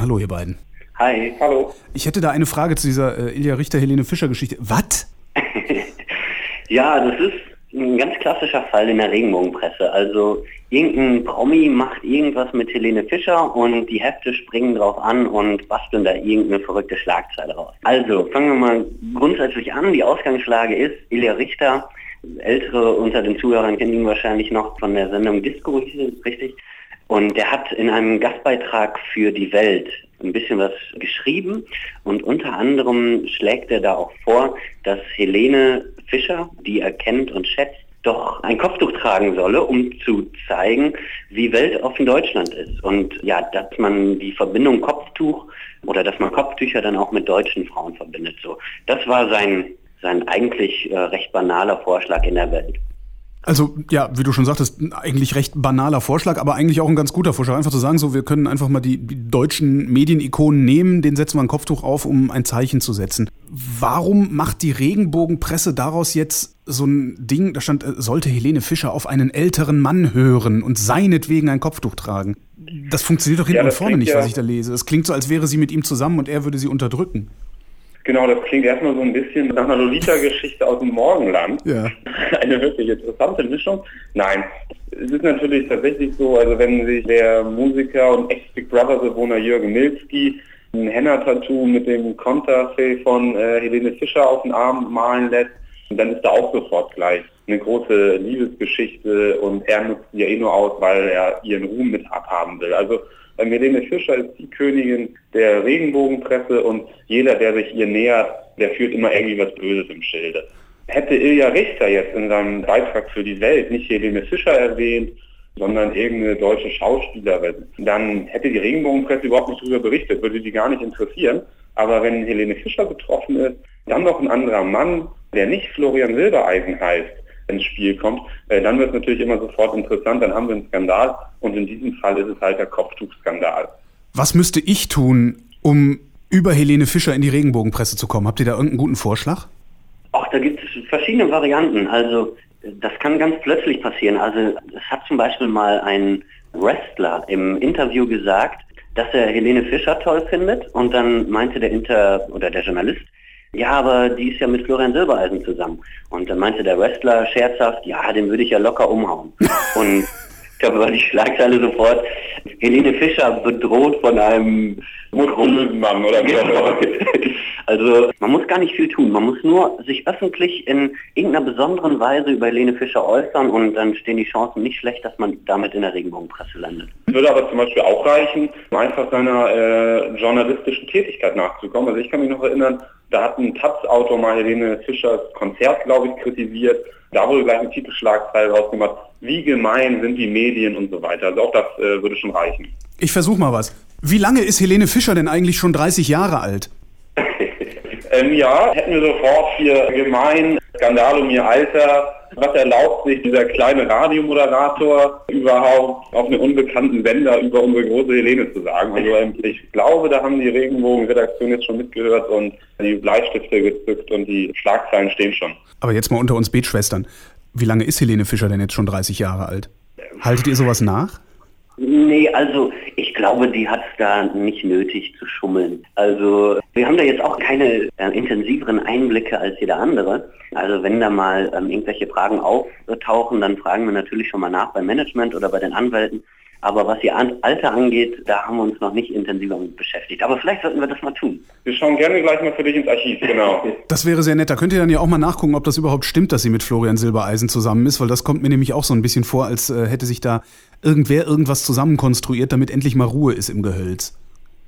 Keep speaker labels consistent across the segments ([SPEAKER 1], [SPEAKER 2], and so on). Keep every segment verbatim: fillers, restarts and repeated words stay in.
[SPEAKER 1] Hallo ihr beiden.
[SPEAKER 2] Hi. Hallo.
[SPEAKER 1] Ich hätte da eine Frage zu dieser äh, Ilja Richter-Helene Fischer-Geschichte. Was?
[SPEAKER 2] Ja, das ist ein ganz klassischer Fall in der Regenbogenpresse. Also irgendein Promi macht irgendwas mit Helene Fischer und die Hefte springen drauf an und basteln da irgendeine verrückte Schlagzeile raus. Also fangen wir mal grundsätzlich an. Die Ausgangslage ist, Ilja Richter, Ältere unter den Zuhörern kennen ihn wahrscheinlich noch von der Sendung Disco, hieß es richtig. Und der hat in einem Gastbeitrag für die Welt ein bisschen was geschrieben und unter anderem schlägt er da auch vor, dass Helene Fischer, die er kennt und schätzt, doch ein Kopftuch tragen solle, um zu zeigen, wie weltoffen Deutschland ist. Und ja, dass man die Verbindung Kopftuch oder dass man Kopftücher dann auch mit deutschen Frauen verbindet. So, das war sein, sein eigentlich äh, recht banaler Vorschlag in der Welt.
[SPEAKER 1] Also, ja, wie du schon sagtest, eigentlich recht banaler Vorschlag, aber eigentlich auch ein ganz guter Vorschlag. Einfach zu sagen, so, wir können einfach mal die, die deutschen Medienikonen nehmen, denen setzen wir ein Kopftuch auf, um ein Zeichen zu setzen. Warum macht die Regenbogenpresse daraus jetzt so ein Ding, da stand, sollte Helene Fischer auf einen älteren Mann hören und seinetwegen ein Kopftuch tragen? Das funktioniert doch hinten ja, und vorne nicht, ja, was ich da lese. Es klingt so, als wäre sie mit ihm zusammen und er würde sie unterdrücken.
[SPEAKER 3] Genau, das klingt erstmal so ein bisschen nach einer Lolita-Geschichte aus dem Morgenland. Ja. Eine wirklich interessante Mischung. Nein, es ist natürlich tatsächlich so, also wenn sich der Musiker und Ex-Big Brother-Bewohner Jürgen Milski ein Henna-Tattoo mit dem Konterfei von äh, Helene Fischer auf den Arm malen lässt, dann ist da auch sofort gleich eine große Liebesgeschichte und er nutzt sie ja eh nur aus, weil er ihren Ruhm mit abhaben will. Also ähm, Helene Fischer ist die Königin der Regenbogenpresse und jeder, der sich ihr nähert, der führt immer irgendwie was Böses im Schilde. Hätte Ilja Richter jetzt in seinem Beitrag für die Welt nicht Helene Fischer erwähnt, sondern irgendeine deutsche Schauspielerin, dann hätte die Regenbogenpresse überhaupt nicht darüber berichtet, würde die gar nicht interessieren. Aber wenn Helene Fischer betroffen ist, dann noch ein anderer Mann, der nicht Florian Silbereisen heißt, ins Spiel kommt, äh, dann wird es natürlich immer sofort interessant, dann haben wir einen Skandal und in diesem Fall ist es halt der Kopftuchskandal.
[SPEAKER 1] Was müsste ich tun, um über Helene Fischer in die Regenbogenpresse zu kommen? Habt ihr da irgendeinen guten Vorschlag?
[SPEAKER 2] Ach, da gibt es verschiedene Varianten. Also das kann ganz plötzlich passieren. Also es hat zum Beispiel mal ein Wrestler im Interview gesagt, dass er Helene Fischer toll findet und dann meinte der Inter oder der Journalist, ja, aber die ist ja mit Florian Silbereisen zusammen. Und dann meinte der Wrestler scherzhaft, ja, den würde ich ja locker umhauen. Und da war die Schlagzeile sofort, Helene Fischer bedroht von einem
[SPEAKER 3] muskulösen Mann oder wie auch immer.
[SPEAKER 2] Also man muss gar nicht viel tun, man muss nur sich öffentlich in irgendeiner besonderen Weise über Helene Fischer äußern und dann stehen die Chancen nicht schlecht, dass man damit in der Regenbogenpresse landet.
[SPEAKER 3] Es würde aber zum Beispiel auch reichen, einfach seiner äh, journalistischen Tätigkeit nachzukommen. Also ich kann mich noch erinnern, da hat ein Taz-Autor mal Helene Fischers Konzert, glaube ich, kritisiert. Da wurde gleich eine Titelschlagzeile rausgemacht, wie gemein sind die Medien und so weiter. Also auch das äh, würde schon reichen.
[SPEAKER 1] Ich versuche mal was. Wie lange ist Helene Fischer denn eigentlich schon dreißig Jahre alt?
[SPEAKER 3] ähm, ja, hätten wir sofort hier gemein, Skandal um ihr Alter. Was erlaubt sich dieser kleine Radiomoderator überhaupt auf einem unbekannten Sender über unsere große Helene zu sagen? Also ähm, ich glaube, da haben die Regenbogen-Redaktion jetzt schon mitgehört und die Bleistifte gezückt und die Schlagzeilen stehen schon.
[SPEAKER 1] Aber jetzt mal unter uns Betschwestern. Wie lange ist Helene Fischer denn jetzt schon dreißig Jahre alt? Haltet ihr sowas nach?
[SPEAKER 2] Nee, also ich glaube, die hat es da nicht nötig zu schummeln. Also wir haben da jetzt auch keine äh, intensiveren Einblicke als jeder andere. Also wenn da mal ähm, irgendwelche Fragen auftauchen, dann fragen wir natürlich schon mal nach beim Management oder bei den Anwälten. Aber was ihr Alter angeht, da haben wir uns noch nicht intensiver mit beschäftigt. Aber vielleicht sollten wir das mal tun.
[SPEAKER 3] Wir schauen gerne gleich mal für dich ins Archiv, genau.
[SPEAKER 1] Das wäre sehr nett. Da könnt ihr dann ja auch mal nachgucken, ob das überhaupt stimmt, dass sie mit Florian Silbereisen zusammen ist, weil das kommt mir nämlich auch so ein bisschen vor, als äh, hätte sich da irgendwer irgendwas zusammenkonstruiert, damit endlich mal Ruhe ist im Gehölz.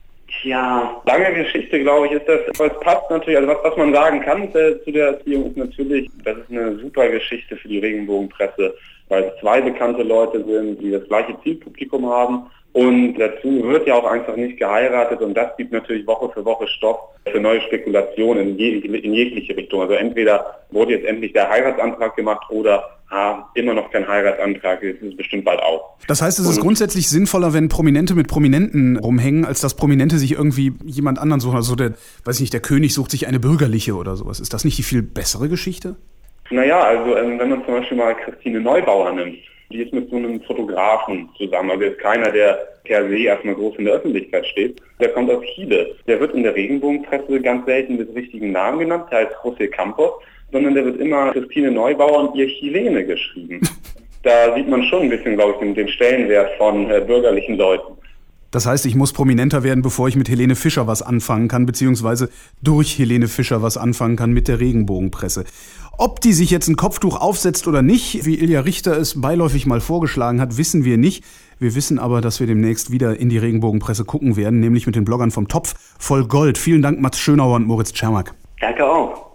[SPEAKER 2] Tja.
[SPEAKER 3] Lange Geschichte, glaube ich, ist das. Aber es passt natürlich, also was, was man sagen kann äh, zu der Erziehung ist natürlich, das ist eine super Geschichte für die Regenbogenpresse, weil es zwei bekannte Leute sind, die das gleiche Zielpublikum haben. Und dazu wird ja auch einfach nicht geheiratet und das gibt natürlich Woche für Woche Stoff für neue Spekulationen in, je, in jegliche Richtung. Also entweder wurde jetzt endlich der Heiratsantrag gemacht oder ah, immer noch kein Heiratsantrag, das ist bestimmt bald auch.
[SPEAKER 1] Das heißt, es ist und grundsätzlich sinnvoller, wenn Prominente mit Prominenten rumhängen, als dass Prominente sich irgendwie jemand anderen suchen. Also der, weiß ich nicht, der König sucht sich eine bürgerliche oder sowas. Ist das nicht die viel bessere Geschichte?
[SPEAKER 3] Naja, also ähm, wenn man zum Beispiel mal Christine Neubauer nimmt, Die ist mit so einem Fotografen zusammen. Also jetzt keiner, der per se erstmal groß in der Öffentlichkeit steht. Der kommt aus Chile. Der wird in der Regenbogenpresse ganz selten mit richtigen Namen genannt. Der heißt José Campos. Sondern der wird immer Christine Neubauer und ihr Chilene geschrieben. Da sieht man schon ein bisschen, glaube ich, den, den Stellenwert von äh, bürgerlichen Leuten.
[SPEAKER 1] Das heißt, ich muss prominenter werden, bevor ich mit Helene Fischer was anfangen kann, beziehungsweise durch Helene Fischer was anfangen kann mit der Regenbogenpresse. Ob die sich jetzt ein Kopftuch aufsetzt oder nicht, wie Ilja Richter es beiläufig mal vorgeschlagen hat, wissen wir nicht. Wir wissen aber, dass wir demnächst wieder in die Regenbogenpresse gucken werden, nämlich mit den Bloggern vom Topf voll Gold. Vielen Dank, Mats Schönauer und Moritz Czermak.
[SPEAKER 2] Danke auch.